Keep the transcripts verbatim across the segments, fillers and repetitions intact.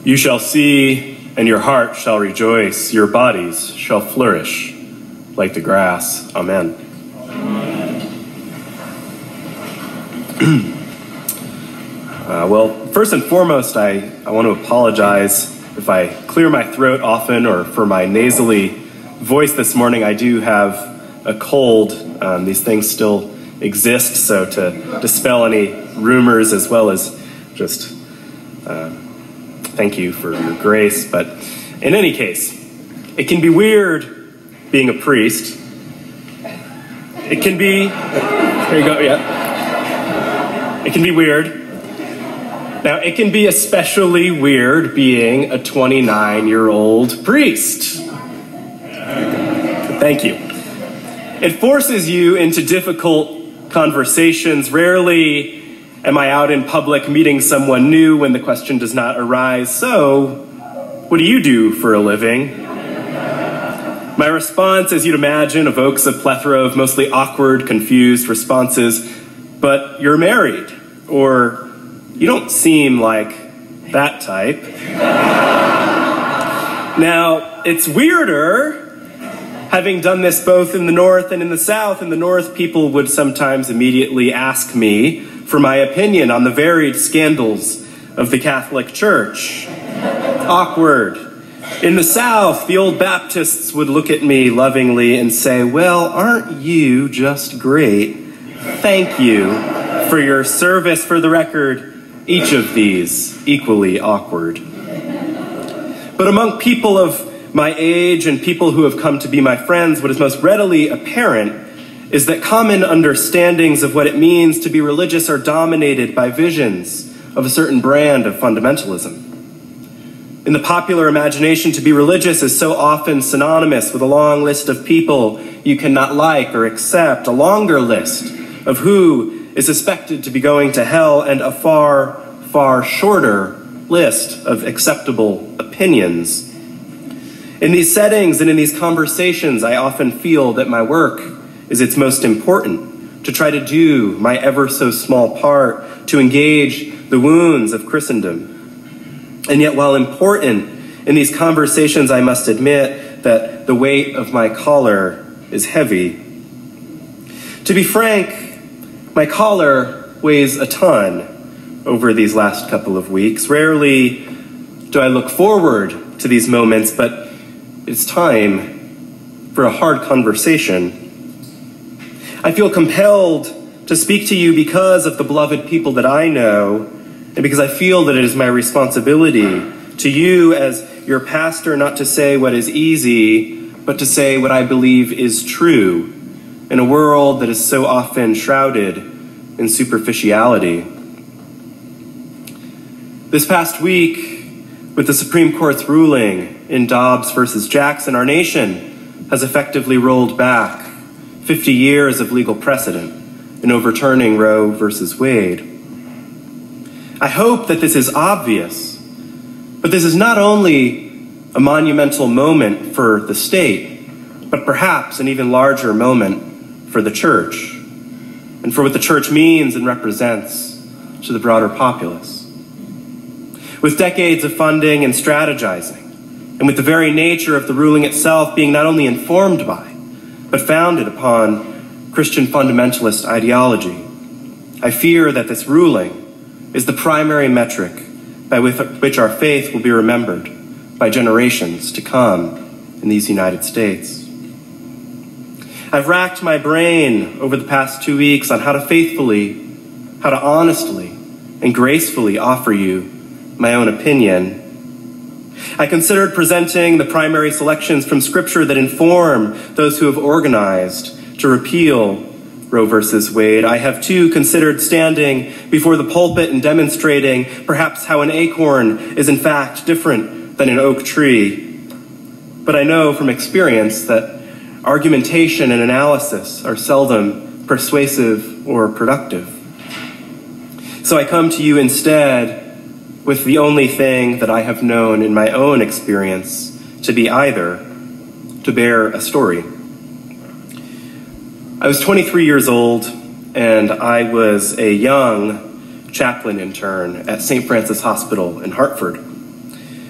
You shall see, and your heart shall rejoice. Your bodies shall flourish like the grass. Amen. Amen. uh, well, first and foremost, I, I want to apologize if I clear my throat often or for my nasally voice this morning. I do have a cold. Um, these things still exist, so to dispel any rumors as well as just uh, thank you for your grace. But in any case, it can be weird being a priest. It can be, there you go, yeah. It can be weird. Now, it can be especially weird being a twenty-nine-year-old priest. Thank you. It forces you into difficult conversations. Rarely am I out in public meeting someone new when the question does not arise, so what do you do for a living? My response, as you'd imagine, evokes a plethora of mostly awkward, confused responses. But you're married, or you don't seem like that type. Now, it's weirder having done this both in the North and in the South. In the North, people would sometimes immediately ask me for my opinion on the varied scandals of the Catholic Church. Awkward. In the South, the old Baptists would look at me lovingly and say, well, aren't you just great? Thank you for your service. For the record, each of these equally awkward. But among people of my age and people who have come to be my friends, what is most readily apparent is that common understandings of what it means to be religious are dominated by visions of a certain brand of fundamentalism. In the popular imagination, to be religious is so often synonymous with a long list of people you cannot like or accept, a longer list of who is suspected to be going to hell, and a far, far shorter list of acceptable opinions. In these settings and in these conversations, I often feel that my work is its most important, to try to do my ever so small part to engage the wounds of Christendom. And yet, while important in these conversations, I must admit that the weight of my collar is heavy. To be frank, my collar weighs a ton over these last couple of weeks. Rarely do I look forward to these moments, but it's time for a hard conversation. I feel compelled to speak to you because of the beloved people that I know, and because I feel that it is my responsibility to you as your pastor not to say what is easy, but to say what I believe is true in a world that is so often shrouded in superficiality. This past week, with the Supreme Court's ruling in Dobbs versus Jackson, our nation has effectively rolled back fifty years of legal precedent in overturning Roe versus Wade. I hope that this is obvious, but this is not only a monumental moment for the state, but perhaps an even larger moment for the church, and for what the church means and represents to the broader populace. With decades of funding and strategizing, and with the very nature of the ruling itself being not only informed by, but founded upon Christian fundamentalist ideology, I fear that this ruling is the primary metric by which our faith will be remembered by generations to come in these United States. I've racked my brain over the past two weeks on how to faithfully, how to honestly, and gracefully offer you my own opinion. I considered presenting the primary selections from Scripture that inform those who have organized to repeal Roe versus Wade. I have too considered standing before the pulpit and demonstrating perhaps how an acorn is in fact different than an oak tree. But I know from experience that argumentation and analysis are seldom persuasive or productive. So I come to you instead with the only thing that I have known in my own experience to be either, to bear a story. I was twenty-three years old, and I was a young chaplain intern at Saint Francis Hospital in Hartford.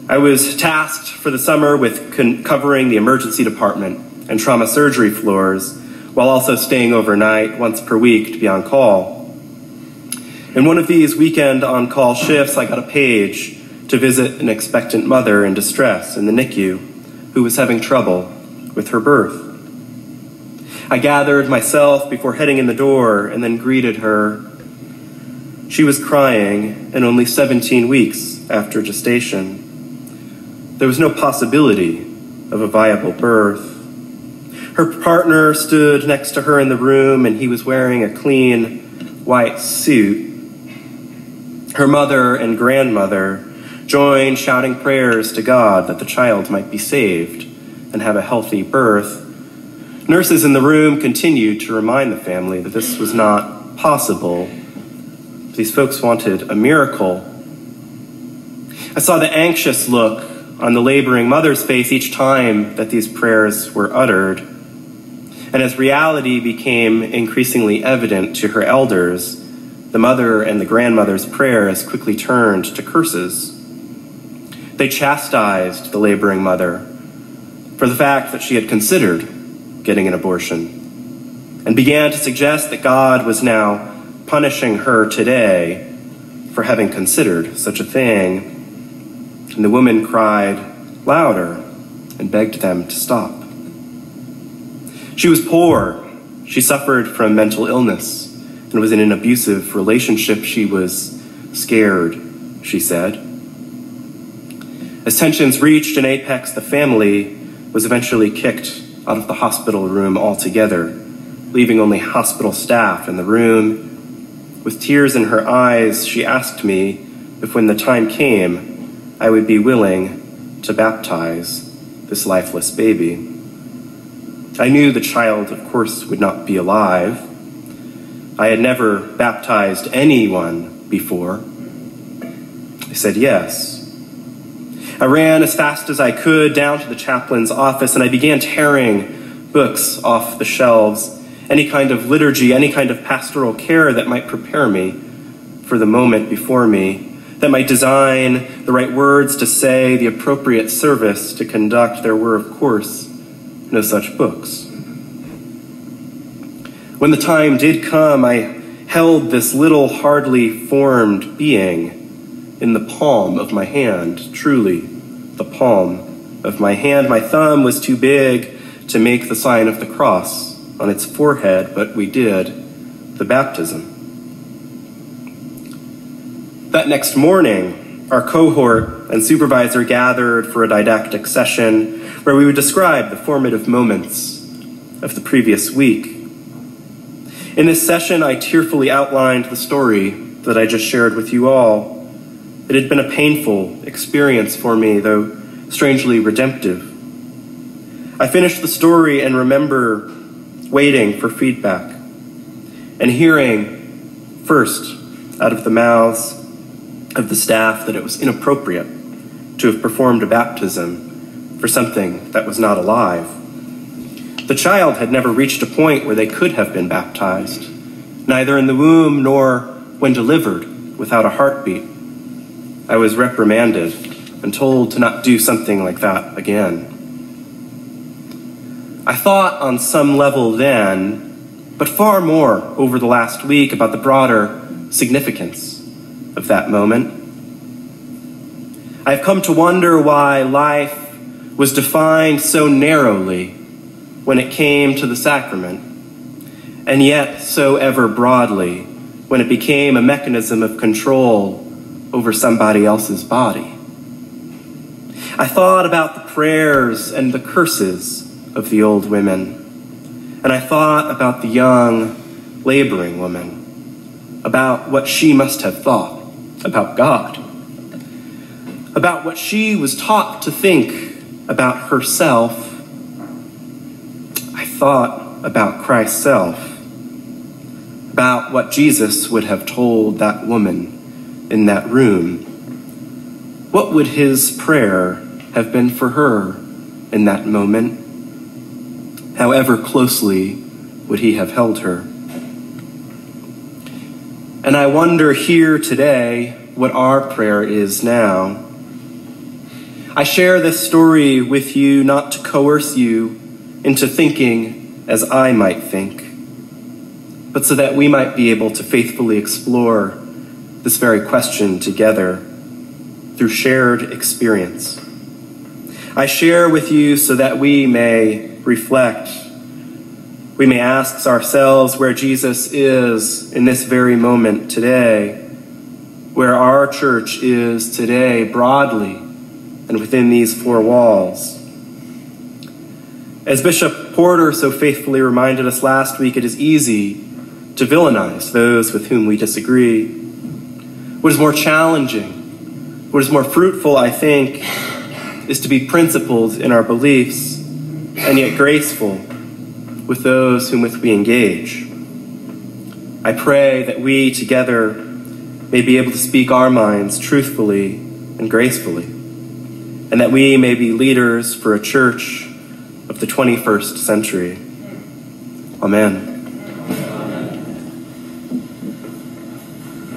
I was tasked for the summer with con- covering the emergency department and trauma surgery floors, while also staying overnight once per week to be on call. In one of these weekend on-call shifts, I got a page to visit an expectant mother in distress in the N I C U who was having trouble with her birth. I gathered myself before heading in the door and then greeted her. She was crying and only seventeen weeks after gestation. There was no possibility of a viable birth. Her partner stood next to her in the room, and he was wearing a clean white suit. Her mother and grandmother joined shouting prayers to God that the child might be saved and have a healthy birth. Nurses in the room continued to remind the family that this was not possible. These folks wanted a miracle. I saw the anxious look on the laboring mother's face each time that these prayers were uttered. And as reality became increasingly evident to her elders, the mother and the grandmother's prayers quickly turned to curses. They chastised the laboring mother for the fact that she had considered getting an abortion, and began to suggest that God was now punishing her today for having considered such a thing. And the woman cried louder and begged them to stop. She was poor. She suffered from mental illness and was in an abusive relationship. She was scared, she said. As tensions reached an apex, the family was eventually kicked out of the hospital room altogether, leaving only hospital staff in the room. With tears in her eyes, she asked me if when the time came, I would be willing to baptize this lifeless baby. I knew the child, of course, would not be alive. I had never baptized anyone before. I said yes. I ran as fast as I could down to the chaplain's office, and I began tearing books off the shelves, any kind of liturgy, any kind of pastoral care that might prepare me for the moment before me, that might design the right words to say, the appropriate service to conduct. There were, of course, no such books. When the time did come, I held this little hardly formed being in the palm of my hand, truly the palm of my hand. My thumb was too big to make the sign of the cross on its forehead, but we did the baptism. That next morning, our cohort and supervisor gathered for a didactic session where we would describe the formative moments of the previous week. In this session, I tearfully outlined the story that I just shared with you all. It had been a painful experience for me, though strangely redemptive. I finished the story and remember waiting for feedback and hearing first out of the mouths of the staff that it was inappropriate to have performed a baptism for something that was not alive. The child had never reached a point where they could have been baptized, neither in the womb nor when delivered without a heartbeat. I was reprimanded and told to not do something like that again. I thought on some level then, but far more over the last week, about the broader significance of that moment. I've come to wonder why life was defined so narrowly when it came to the sacrament, and yet so ever broadly when it became a mechanism of control over somebody else's body. I thought about the prayers and the curses of the old women, and I thought about the young laboring woman, about what she must have thought about God, about what she was taught to think about herself. I thought about Christ's self, about what Jesus would have told that woman in that room. What would his prayer have been for her in that moment? However closely would he have held her? And I wonder here today what our prayer is now. I share this story with you not to coerce you into thinking as I might think, but so that we might be able to faithfully explore this very question together through shared experience. I share with you so that we may reflect. We may ask ourselves where Jesus is in this very moment today, where our church is today broadly and within these four walls. As Bishop Porter so faithfully reminded us last week, it is easy to villainize those with whom we disagree. What is more challenging, what is more fruitful, I think, is to be principled in our beliefs and yet graceful with those whom with we engage. I pray that we together may be able to speak our minds truthfully and gracefully, and that we may be leaders for a church of the twenty-first century. Amen.